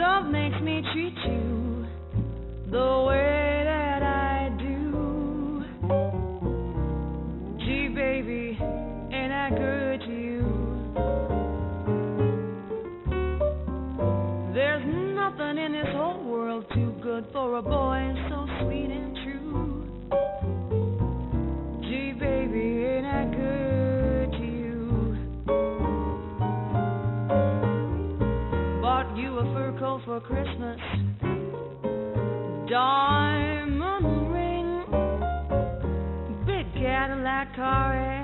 love makes me treat you the way that I do. Gee, baby, ain't I good to you? There's nothing in this whole world too good for a boy so sweet and true. Gee, baby, ain't I good to you? Bought you a fur coat for Christmas, diamond ring, big Cadillac car